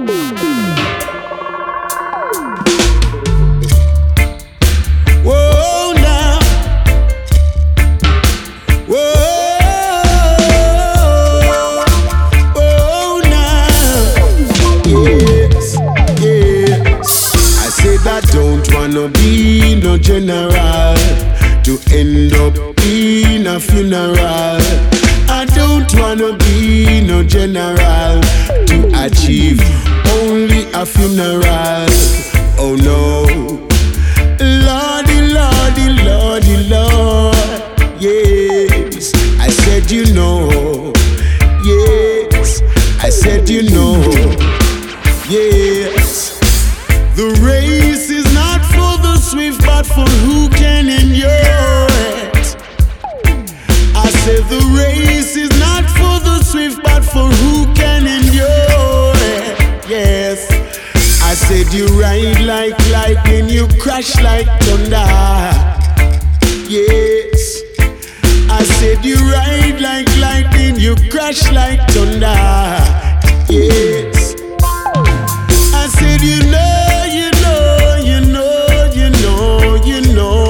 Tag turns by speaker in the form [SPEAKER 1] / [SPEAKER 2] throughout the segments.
[SPEAKER 1] Whoa, now. Whoa, now. Yes, yes. I said I don't wanna be no general to end up in a funeral. I don't wanna be no general to achieve only a funeral. Oh no, Lordy, Lordy, Lordy, Lord. Yes, I said you know. Yes, I said you know. Yes, the race is not for the swift, but for who can endure it. I said the race is not for the swift, but for who can endure it. Yes, I said you ride like lightning, you crash like thunder. Yes, I said you ride like lightning, you crash like thunder. Yes, I said you know, you know, you know, you know, you know.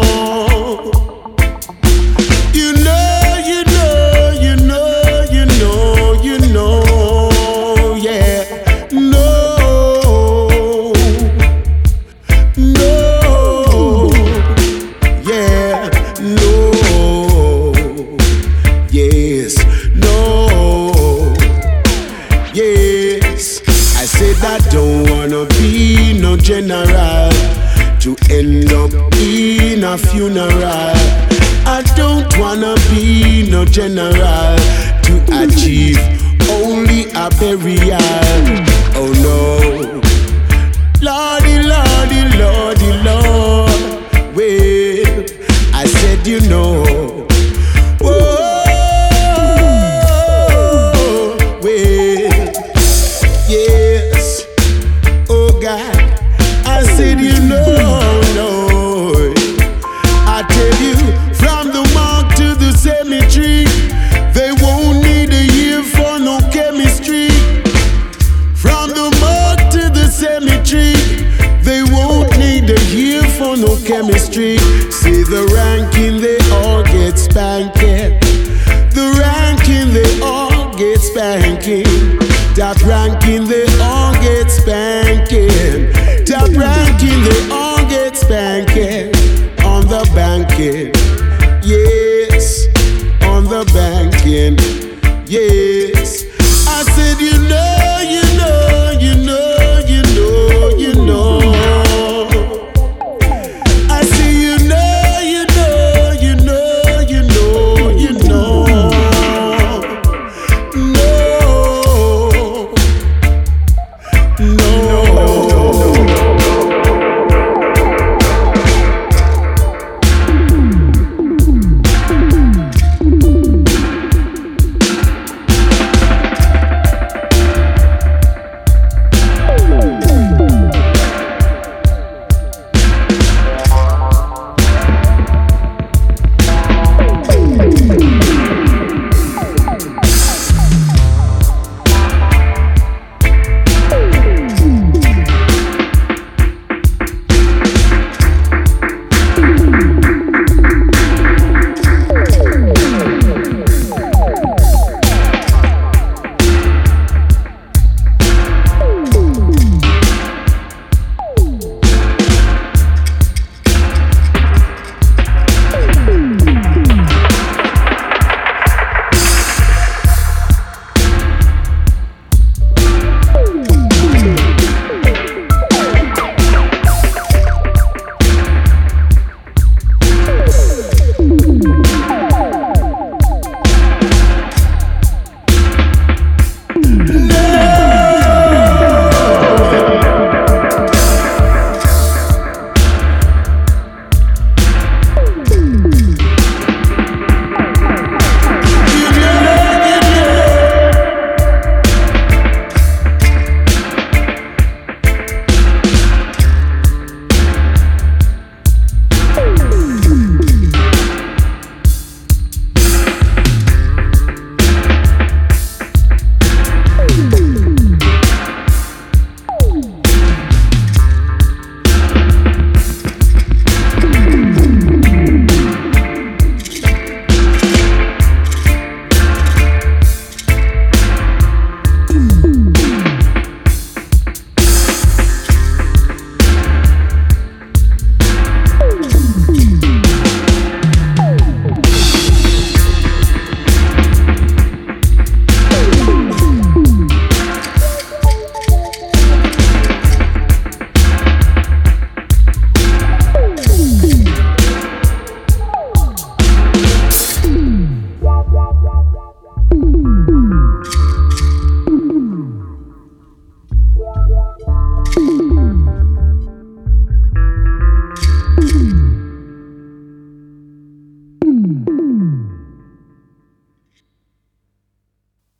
[SPEAKER 1] You know, you know, you know, you know, you know, yeah. No, no, yeah, no, yes, no, yes. I said I don't wanna be no general to end up in a funeral. I don't wanna be no general to achieve only a burial. Oh no, Lordy, Lordy, Lordy, Lord. Well, I said you know. Whoa, well, yes. Oh God, I said you know, Lord. I tell you, from the mark to the cemetery, they won't need a year for no chemistry. From the mark to the cemetery, they won't need a year for no chemistry. See the ranking, they all get spanking. The ranking, they all get spanking. That ranking, they all get spanking.